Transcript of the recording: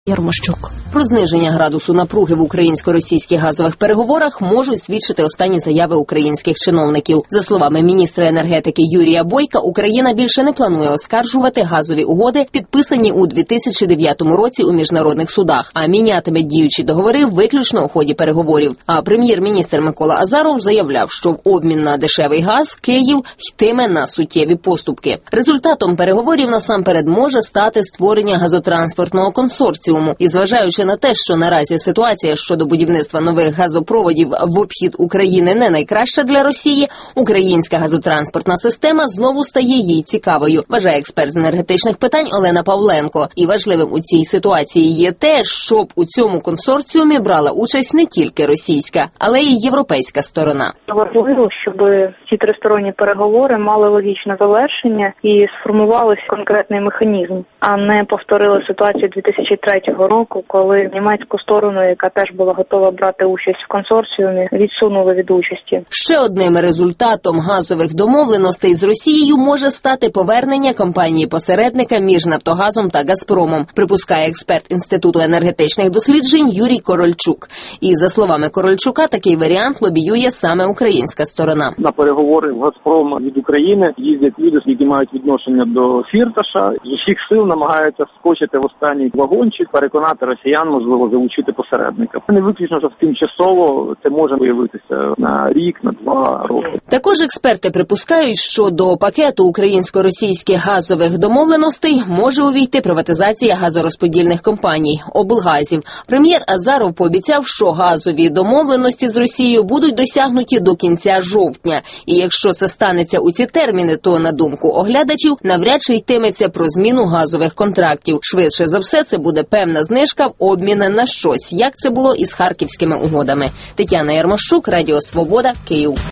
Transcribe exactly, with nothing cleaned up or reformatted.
Ярмощук. Про зниження градусу напруги в українсько-російських газових переговорах можуть свідчити останні заяви українських чиновників. За словами міністра енергетики Юрія Бойка, Україна більше не планує оскаржувати газові угоди, підписані у дві тисячі дев'ятому році у міжнародних судах, а мінятиме діючі договори виключно у ході переговорів. А прем'єр-міністр Микола Азаров заявляв, що в обмін на дешевий газ Київ йтиме на суттєві поступки. Результатом переговорів насамперед може стати створення газотранспортного консорціуму. І зважаючи на те, що наразі ситуація щодо будівництва нових газопроводів в обхід України не найкраща для Росії, українська газотранспортна система знову стає їй цікавою, вважає експерт з енергетичних питань Олена Павленко. І важливим у цій ситуації є те, щоб у цьому консорціумі брала участь не тільки російська, але й європейська сторона. Важливо, щоб ці тристоронні переговори мали логічне завершення і сформувався конкретний механізм, а не повторили ситуацію дві тисячі третього року, коли німецьку сторону, яка теж була готова брати участь в консорціумі, відсунули від участі. Ще одним результатом газових домовленостей з Росією може стати повернення компанії-посередника між Нафтогазом та Газпромом, припускає експерт Інституту енергетичних досліджень Юрій Корольчук. І за словами Корольчука, такий варіант лобіює саме українська сторона. На переговори в Газпром від України їздять люди, які мають відношення до Фірташа, з усіх сил намагаються скочити в останній вагончик, переконати росіян, можливо, залучити посередника. Не виключно, що тимчасово це може виявитися на рік, на два роки. Також експерти припускають, що до пакету українсько-російських газових домовленостей може увійти приватизація газорозподільних компаній – облгазів. Прем'єр Азаров пообіцяв, що газові домовленості з Росією будуть досягнуті до кінця жовтня. І якщо це станеться у ці терміни, то, на думку оглядачів, навряд чи йтиметься про зміну газових контрактів. Швидше за все, це буде певна знижка в обміни на щось, як це було із харківськими угодами. Тетяна Ярмощук, Радіо Свобода, Київ.